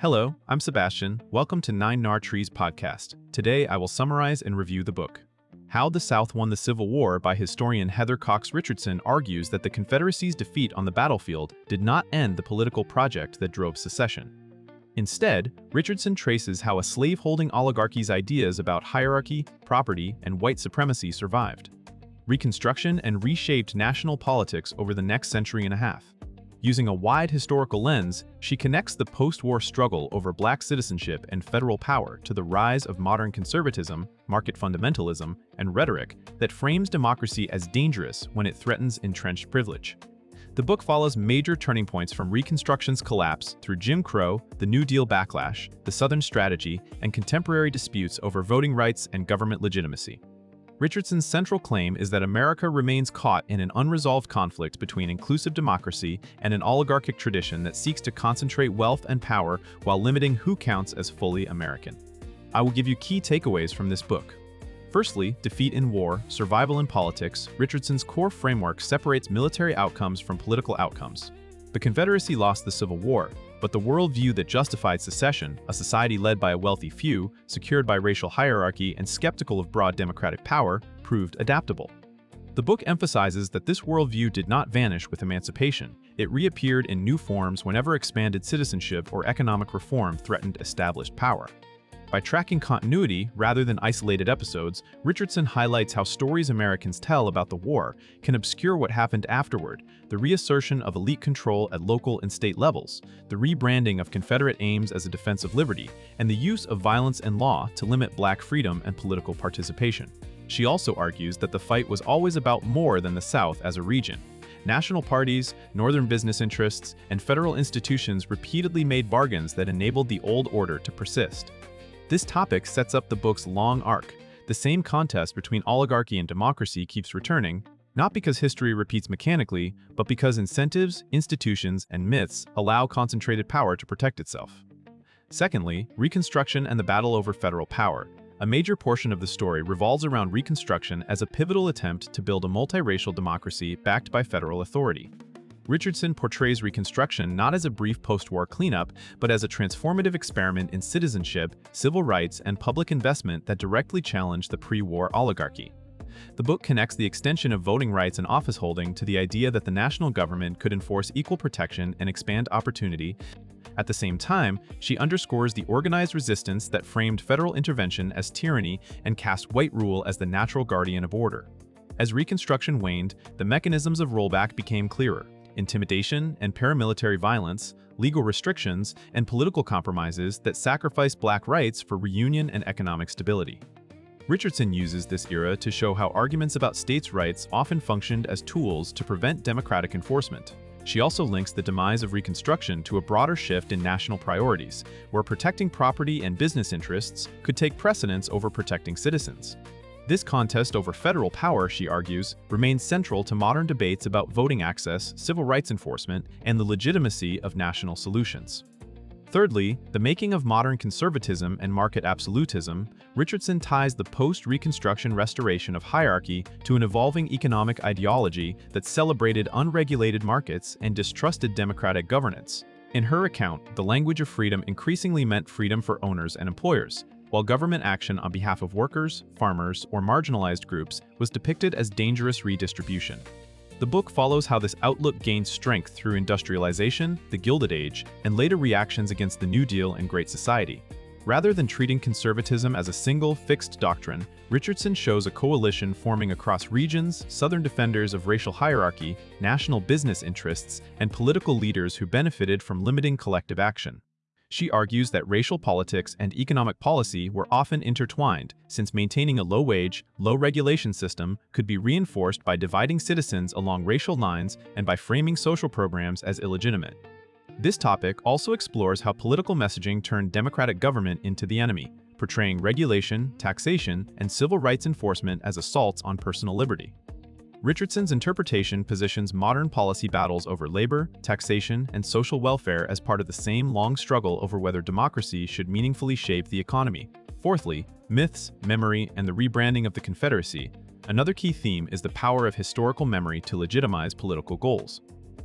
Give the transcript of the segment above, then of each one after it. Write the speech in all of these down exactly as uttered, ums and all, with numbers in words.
Hello, I'm Sebastian. Welcome to Nine Nar Trees podcast. Today, I will summarize and review the book. How the South Won the Civil War by historian Heather Cox Richardson argues that the Confederacy's defeat on the battlefield did not end the political project that drove secession. Instead, Richardson traces how a slave-holding oligarchy's ideas about hierarchy, property, and white supremacy survived. Reconstruction and reshaped national politics over the next century and a half. Using a wide historical lens, she connects the post-war struggle over black citizenship and federal power to the rise of modern conservatism, market fundamentalism, and rhetoric that frames democracy as dangerous when it threatens entrenched privilege. The book follows major turning points from Reconstruction's collapse through Jim Crow, the New Deal backlash, the Southern strategy, and contemporary disputes over voting rights and government legitimacy. Richardson's central claim is that America remains caught in an unresolved conflict between inclusive democracy and an oligarchic tradition that seeks to concentrate wealth and power while limiting who counts as fully American. I will give you key takeaways from this book. Firstly, defeat in war, survival in politics. Richardson's core framework separates military outcomes from political outcomes. The Confederacy lost the Civil War, but the worldview that justified secession, a society led by a wealthy few, secured by racial hierarchy, and skeptical of broad democratic power, proved adaptable. The book emphasizes that this worldview did not vanish with emancipation. It reappeared in new forms whenever expanded citizenship or economic reform threatened established power. By tracking continuity rather than isolated episodes, Richardson highlights how stories Americans tell about the war can obscure what happened afterward, the reassertion of elite control at local and state levels, the rebranding of Confederate aims as a defense of liberty, and the use of violence and law to limit black freedom and political participation. She also argues that the fight was always about more than the South as a region. National parties, northern business interests, and federal institutions repeatedly made bargains that enabled the old order to persist. This topic sets up the book's long arc. The same contest between oligarchy and democracy keeps returning, not because history repeats mechanically, but because incentives, institutions, and myths allow concentrated power to protect itself. Secondly, Reconstruction and the battle over federal power. A major portion of the story revolves around Reconstruction as a pivotal attempt to build a multiracial democracy backed by federal authority. Richardson portrays Reconstruction not as a brief post-war cleanup, but as a transformative experiment in citizenship, civil rights, and public investment that directly challenged the pre-war oligarchy. The book connects the extension of voting rights and office holding to the idea that the national government could enforce equal protection and expand opportunity. At the same time, she underscores the organized resistance that framed federal intervention as tyranny and cast white rule as the natural guardian of order. As Reconstruction waned, the mechanisms of rollback became clearer. Intimidation and paramilitary violence, legal restrictions, and political compromises that sacrificed black rights for reunion and economic stability. Richardson uses this era to show how arguments about states' rights often functioned as tools to prevent democratic enforcement. She also links the demise of Reconstruction to a broader shift in national priorities, where protecting property and business interests could take precedence over protecting citizens. This contest over federal power, she argues, remains central to modern debates about voting access, civil rights enforcement, and the legitimacy of national solutions. Thirdly, the making of modern conservatism and market absolutism. Richardson ties the post-Reconstruction restoration of hierarchy to an evolving economic ideology that celebrated unregulated markets and distrusted democratic governance. In her account, the language of freedom increasingly meant freedom for owners and employers, while government action on behalf of workers, farmers, or marginalized groups was depicted as dangerous redistribution. The book follows how this outlook gained strength through industrialization, the Gilded Age, and later reactions against the New Deal and Great Society. Rather than treating conservatism as a single, fixed doctrine, Richardson shows a coalition forming across regions, Southern defenders of racial hierarchy, national business interests, and political leaders who benefited from limiting collective action. She argues that racial politics and economic policy were often intertwined, since maintaining a low-wage, low-regulation system could be reinforced by dividing citizens along racial lines and by framing social programs as illegitimate. This topic also explores how political messaging turned democratic government into the enemy, portraying regulation, taxation, and civil rights enforcement as assaults on personal liberty. Richardson's interpretation positions modern policy battles over labor, taxation, and social welfare as part of the same long struggle over whether democracy should meaningfully shape the economy. Fourthly, myths, memory, and the rebranding of the Confederacy. Another key theme is the power of historical memory to legitimize political goals.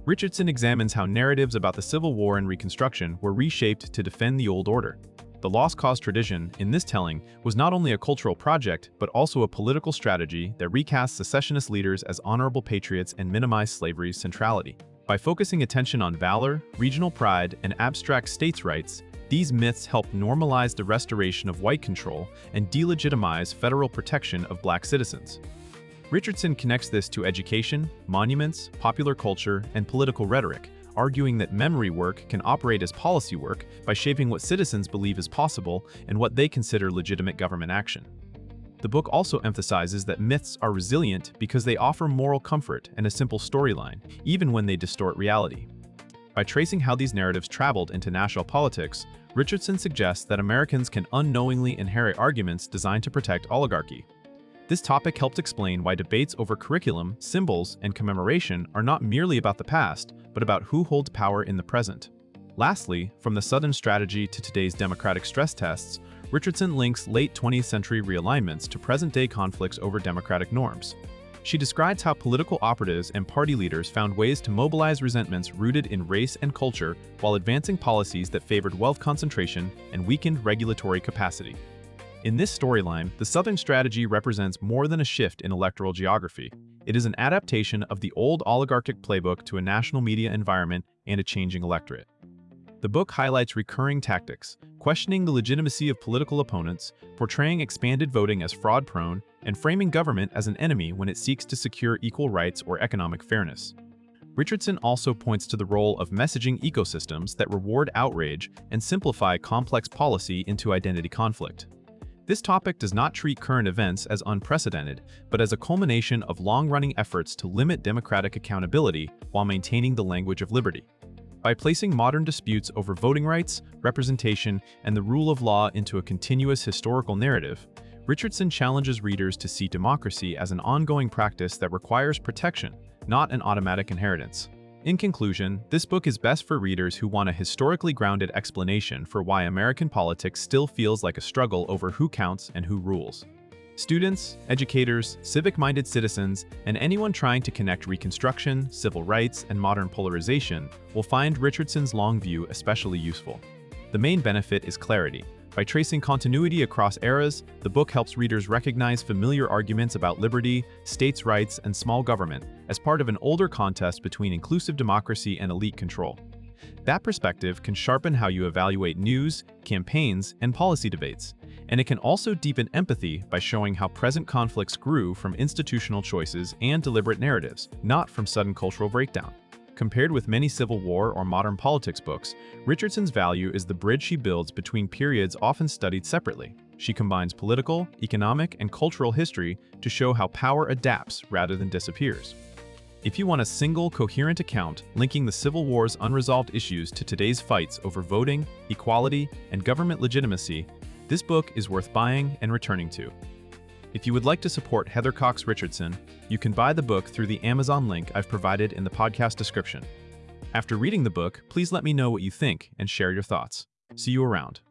Richardson examines how narratives about the Civil War and Reconstruction were reshaped to defend the old order. The Lost Cause tradition, in this telling, was not only a cultural project, but also a political strategy that recast secessionist leaders as honorable patriots and minimized slavery's centrality. By focusing attention on valor, regional pride, and abstract states' rights, these myths helped normalize the restoration of white control and delegitimize federal protection of black citizens. Richardson connects this to education, monuments, popular culture, and political rhetoric, arguing that memory work can operate as policy work by shaping what citizens believe is possible and what they consider legitimate government action. The book also emphasizes that myths are resilient because they offer moral comfort and a simple storyline, even when they distort reality. By tracing how these narratives traveled into national politics, Richardson suggests that Americans can unknowingly inherit arguments designed to protect oligarchy. This topic helps explain why debates over curriculum, symbols, and commemoration are not merely about the past, but about who holds power in the present. Lastly, from the Southern strategy to today's democratic stress tests, Richardson links late twentieth century realignments to present-day conflicts over democratic norms. She describes how political operatives and party leaders found ways to mobilize resentments rooted in race and culture while advancing policies that favored wealth concentration and weakened regulatory capacity. In this storyline, the Southern strategy represents more than a shift in electoral geography. It is an adaptation of the old oligarchic playbook to a national media environment and a changing electorate. The book highlights recurring tactics, questioning the legitimacy of political opponents, portraying expanded voting as fraud-prone, and framing government as an enemy when it seeks to secure equal rights or economic fairness. Richardson also points to the role of messaging ecosystems that reward outrage and simplify complex policy into identity conflict. This topic does not treat current events as unprecedented, but as a culmination of long-running efforts to limit democratic accountability while maintaining the language of liberty. By placing modern disputes over voting rights, representation, and the rule of law into a continuous historical narrative, Richardson challenges readers to see democracy as an ongoing practice that requires protection, not an automatic inheritance. In conclusion, this book is best for readers who want a historically grounded explanation for why American politics still feels like a struggle over who counts and who rules. Students, educators, civic-minded citizens, and anyone trying to connect Reconstruction, civil rights, and modern polarization will find Richardson's long view especially useful. The main benefit is clarity. By tracing continuity across eras, the book helps readers recognize familiar arguments about liberty, states' rights, and small government as part of an older contest between inclusive democracy and elite control. That perspective can sharpen how you evaluate news, campaigns, and policy debates, and it can also deepen empathy by showing how present conflicts grew from institutional choices and deliberate narratives, not from sudden cultural breakdown. Compared with many Civil War or modern politics books, Richardson's value is the bridge she builds between periods often studied separately. She combines political, economic, and cultural history to show how power adapts rather than disappears. If you want a single, coherent account linking the Civil War's unresolved issues to today's fights over voting, equality, and government legitimacy, this book is worth buying and returning to. If you would like to support Heather Cox Richardson, you can buy the book through the Amazon link I've provided in the podcast description. After reading the book, please let me know what you think and share your thoughts. See you around.